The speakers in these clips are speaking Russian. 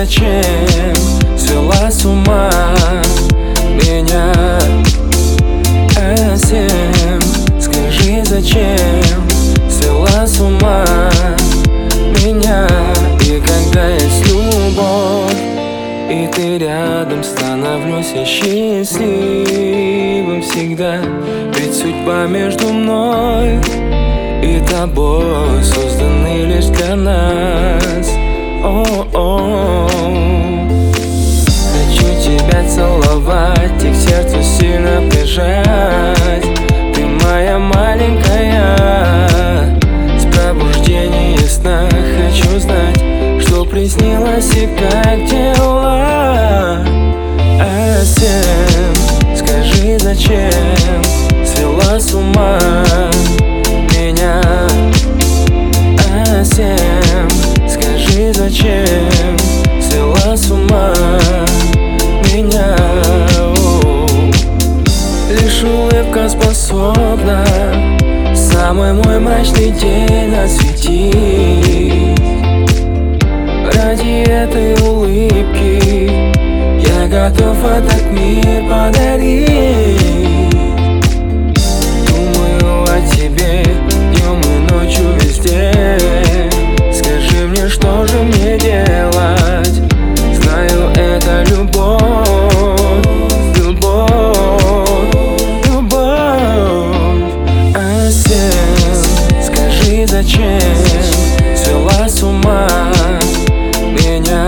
зачем свела с ума меня? Совсем скажи, зачем свела с ума меня? И когда есть любовь, и ты рядом, становлюсь я счастливым всегда. Ведь судьба между мной и тобой созданы лишь для нас. О-о-о. Хочу тебя целовать и к сердцу сильно прижать. Ты моя маленькая, с пробуждения сна хочу знать, что приснилось и как дела. Совсем скажи, зачем свела с ума меня? Совсем скажи, зачем свела с ума меня? Лишь улыбка способна самый мой мрачный день осветить. Ради этой улыбки я готов этот мир подарить. Думаю о тебе днем и ночью везде. Скажи мне, что же мне делать? Знаю, это любовь, любовь, любовь. Совсем скажи, зачем свела с ума меня?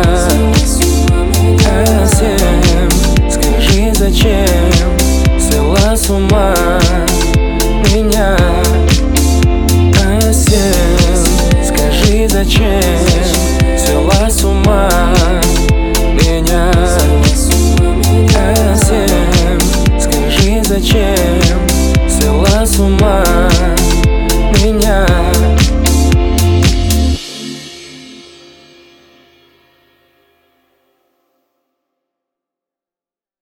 Совсем скажи, зачем свела с ума